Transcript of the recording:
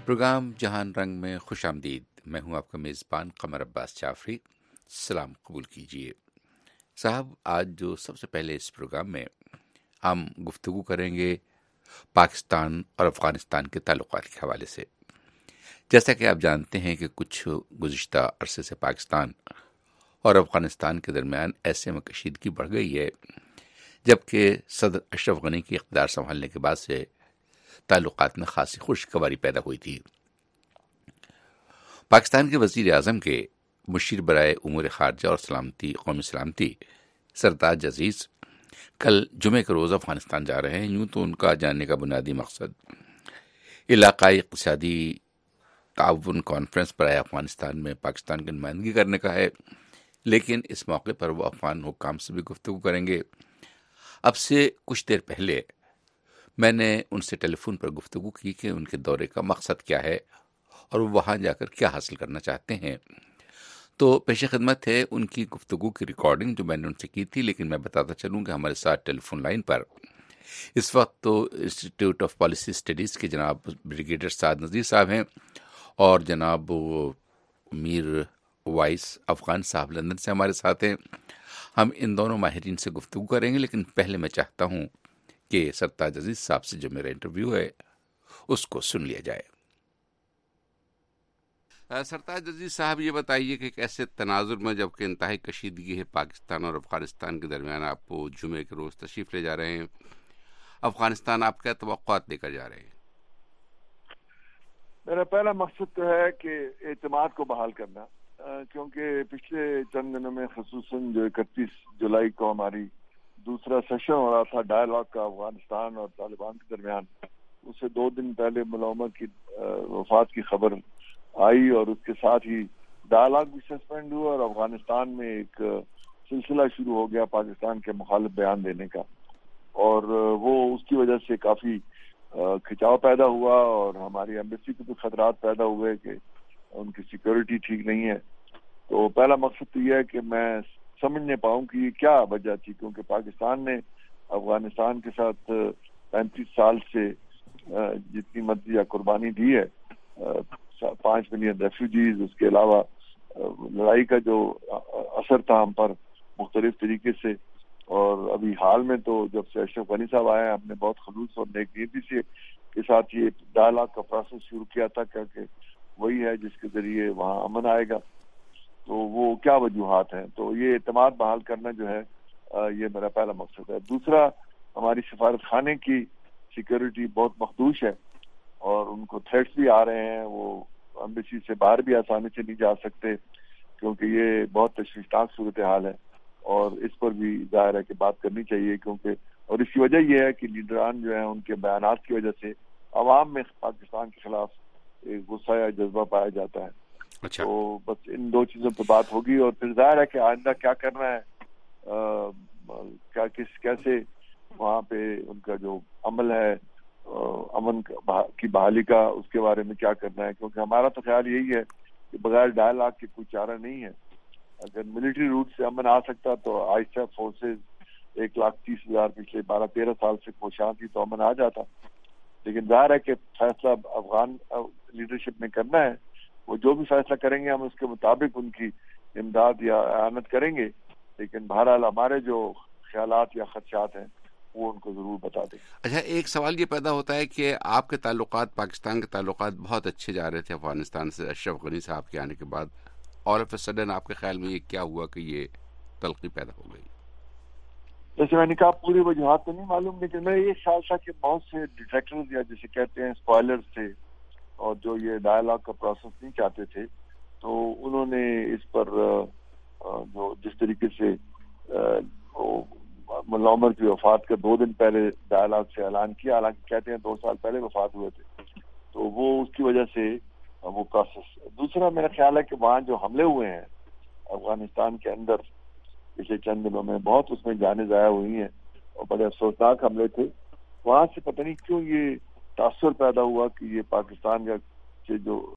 Programme جہان رنگ میں خوش آمدید. میں ہوں آپ کا میزبان قمر عباس جعفری. سلام قبول کیجیے. صاحب، آج جو سب سے پہلے اس پروگرام میں ہم گفتگو کریں گے پاکستان اور افغانستان کے تعلقات کے حوالے سے. جیسا کہ آپ جانتے ہیں کہ کچھ گزشتہ عرصے سے پاکستان اور افغانستان کے درمیان ایسے میں کشیدگی بڑھ گئی ہے جبکہ صدر اشرف غنی کی اقتدار سنبھالنے کے بعد سے تعلقات میں خاصی خوشگواری پیدا ہوئی تھی. پاکستان کے وزیر اعظم کے مشیر برائے امور خارجہ اور قومی سلامتی سرتاج عزیز کل جمعے کے روز افغانستان جا رہے ہیں. یوں تو ان کا جانے کا بنیادی مقصد علاقائی اقتصادی تعاون کانفرنس برائے افغانستان میں پاکستان کی نمائندگی کرنے کا ہے، لیکن اس موقع پر وہ افغان حکام سے بھی گفتگو کریں گے. اب سے کچھ دیر پہلے میں نے ان سے ٹیلی فون پر گفتگو کی کہ ان کے دورے کا مقصد کیا ہے اور وہ وہاں جا کر کیا حاصل کرنا چاہتے ہیں. تو پیش خدمت ہے ان کی گفتگو کی ریکارڈنگ جو میں نے ان سے کی تھی، لیکن میں بتاتا چلوں کہ ہمارے ساتھ ٹیلی فون لائن پر اس وقت تو انسٹیٹیوٹ آف پالیسی اسٹڈیز کے جناب بریگیڈیئر سعد نذیر صاحب ہیں اور جناب میر وائس افغان صاحب لندن سے ہمارے ساتھ ہیں. ہم ان دونوں ماہرین سے گفتگو کریں گے، لیکن پہلے میں چاہتا ہوں کہ سرتاج عزیز صاحب سے جو میرا انٹرویو ہے اس کو سن لیا جائے. سرتاج عزیز صاحب، یہ بتائیے کہ کیسے تناظر میں جبکہ انتہائی کشیدگی ہے پاکستان اور افغانستان کے درمیان آپ جمعے کے روز تشریف لے جا رہے ہیں. افغانستان آپ کیا توقعات لے کر جا رہے ہیں؟ میرا پہلا مقصد تو ہے کہ اعتماد کو بحال کرنا، کیونکہ پچھلے چند دنوں میں خصوصاً جو 31 جولائی کو ہماری دوسرا سیشن ہو رہا تھا ڈائلاگ کا افغانستان اور طالبان کے درمیان، اس سے 2 دن پہلے ملومہ کی وفات کی خبر آئی اور اس کے ساتھ ہی ڈائلاگ بھی سسپینڈ ہوا اور افغانستان میں ایک سلسلہ شروع ہو گیا پاکستان کے مخالف بیان دینے کا، اور وہ اس کی وجہ سے کافی کھچاؤ پیدا ہوا اور ہماری ایمبیسی کو بھی خطرات پیدا ہوئے کہ ان کی سیکورٹی ٹھیک نہیں ہے. تو پہلا مقصد تو یہ ہے کہ میں سمجھنے پاؤں کہ یہ کیا وجہ تھی، کیونکہ پاکستان نے افغانستان کے ساتھ 35 سال سے جتنی مدد یا قربانی دی ہے، 5 ملین ریفیوجیز، اس کے علاوہ لڑائی کا جو اثر تھا ہم پر مختلف طریقے سے، اور ابھی حال میں تو جب سے اشرف غنی صاحب آئے ہم نے بہت خلوص اور نیک نیتی سے کے ساتھ یہ ڈائلاگ کا پروسیس شروع کیا تھا، کیونکہ وہی ہے جس کے ذریعے وہاں امن آئے گا. تو وہ کیا وجوہات ہیں، تو یہ اعتماد بحال کرنا جو ہے یہ میرا پہلا مقصد ہے. دوسرا، ہماری سفارت خانے کی سیکورٹی بہت مخدوش ہے اور ان کو تھریٹس بھی آ رہے ہیں، وہ ایمبیسی سے باہر بھی آسانی سے نہیں جا سکتے کیونکہ یہ بہت تشویشناک صورتحال ہے، اور اس پر بھی ظاہر ہے کہ بات کرنی چاہیے، کیونکہ اور اس کی وجہ یہ ہے کہ لیڈران جو ہیں ان کے بیانات کی وجہ سے عوام میں پاکستان کے خلاف ایک غصہ یا جذبہ پایا جاتا ہے. اچھا. تو بس ان 2 چیزوں پہ بات ہوگی، اور پھر ظاہر ہے کہ آئندہ کیا کرنا ہے، کیسے وہاں پہ ان کا جو عمل ہے امن کی بحالی کا، اس کے بارے میں کیا کرنا ہے، کیونکہ ہمارا تو خیال یہی ہے کہ بغیر ڈائلاگ کے کوئی چارہ نہیں ہے. اگر ملٹری روٹ سے امن آ سکتا تو آئسا فورسز 1,30,000 پچھلے 12-13 سال سے کوشاں تھی تو امن آ جاتا، لیکن ظاہر ہے کہ فیصلہ افغان لیڈرشپ نے کرنا ہے. وہ جو بھی فیصلہ کریں گے ہم اس کے مطابق ان کی امداد یا اعانت کریں گے، لیکن بہرحال ہمارے جو خیالات یا خدشات ہیں وہ ان کو ضرور بتا دیں. اچھا، ایک سوال یہ پیدا ہوتا ہے کہ آپ کے تعلقات پاکستان کے تعلقات بہت اچھے جا رہے تھے افغانستان سے اشرف غنی صاحب کے آنے کے بعد، آل آف اے سڈن آپ کے خیال میں یہ کیا ہوا کہ یہ تلخی پیدا ہو گئی؟ جیسے میں نے کہا پوری وجوہات تو نہیں معلوم، لیکن میں یہ خیال تھا کہ بہت سے ڈیٹیکٹرز یا جسے کہتے ہیں اسپوائلرز تھے اور جو یہ ڈائلاگ کا پروسیس نہیں چاہتے تھے، تو انہوں نے اس پر جو جس طریقے سے ملا عمر کی وفات کے 2 دن پہلے ڈائلاگ سے اعلان کیا، حالانکہ کہتے ہیں 2 سال پہلے وفات ہوئے تھے، تو وہ اس کی وجہ سے وہ پروسیس. دوسرا میرا خیال ہے کہ وہاں جو حملے ہوئے ہیں افغانستان کے اندر پچھلے چند دنوں میں، بہت اس میں جانیں ضائع ہوئی ہیں اور بڑے افسوسناک حملے تھے. وہاں سے پتہ نہیں کیوں یہ تاثر پیدا ہوا کہ یہ پاکستان کا جو